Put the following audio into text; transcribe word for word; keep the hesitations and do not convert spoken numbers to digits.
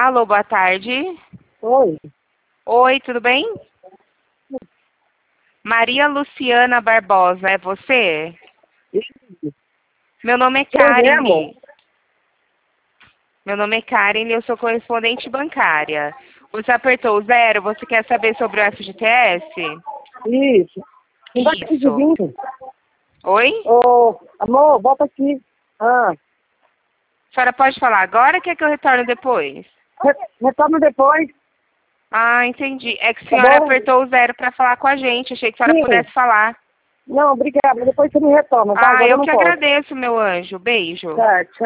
Alô, boa tarde. Oi. Oi, tudo bem? Maria Luciana Barbosa, é você? Isso. Meu nome é Eu Karen. mesmo? Meu nome é Karen e eu sou correspondente bancária. Você apertou o zero, você quer saber sobre o F G T S? Isso. Embaixo de Isso. vinte. Oi? Ô, amor, volta aqui. Ah, A senhora pode falar agora ou quer que eu retorne depois? re- retorna depois, Ah, entendi. É que a tá senhora bom? apertou o zero para falar com a gente. Achei que a senhora Sim. pudesse falar. Não, obrigada. Depois você me retorna, tá? Ah, Agora eu eu não que posso. agradeço, meu anjo. Beijo. Tá, tchau.